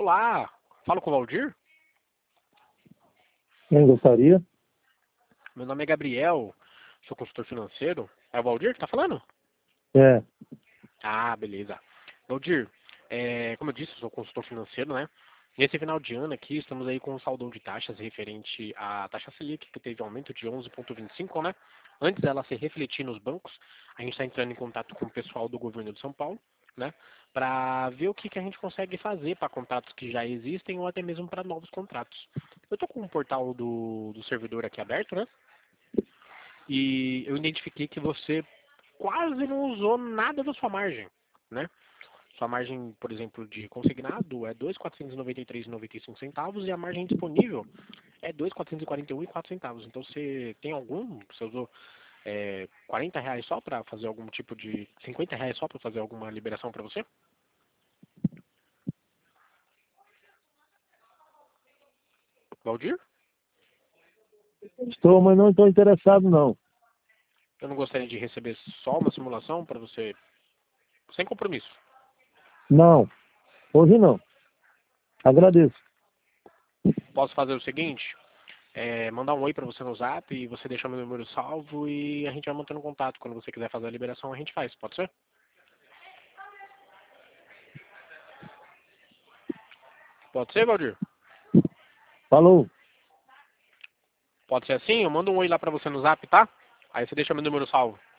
Olá, falo com o Valdir? Quem gostaria? Meu nome é Gabriel, sou consultor financeiro. É o Valdir que tá falando? É, Ah, beleza. Valdir, como eu disse, eu sou consultor financeiro, né? Nesse final de ano aqui, estamos aí com um saldão de taxas referente à taxa Selic, que teve aumento de 11,25, né? Antes dela se refletir nos bancos, a gente está entrando em contato com o pessoal do governo de São Paulo, né? Para ver o que, que a gente consegue fazer para contratos que já existem ou até mesmo para novos contratos. Eu estou com o portal do servidor aqui aberto, né? E eu identifiquei que você quase não usou nada da sua margem, né? Sua margem, por exemplo, de consignado é 2.493,95 centavos e a margem disponível é 2.441,04 centavos. Então você tem algum? Você usou R$ 40 só para fazer algum tipo de R$ 50 só para fazer alguma liberação para você? Valdir? estou, mas não estou interessado, não. Eu não gostaria de receber só uma simulação para você, sem compromisso. Não, hoje não. Agradeço. Posso fazer o seguinte? Mandar um oi para você no Zap e você deixar meu número salvo e a gente vai mantendo contato. Quando você quiser fazer a liberação, a gente faz. Pode ser? Pode ser, Valdir? Falou. Pode ser assim? Eu mando um oi lá pra você no Zap, tá? Aí você deixa meu número salvo.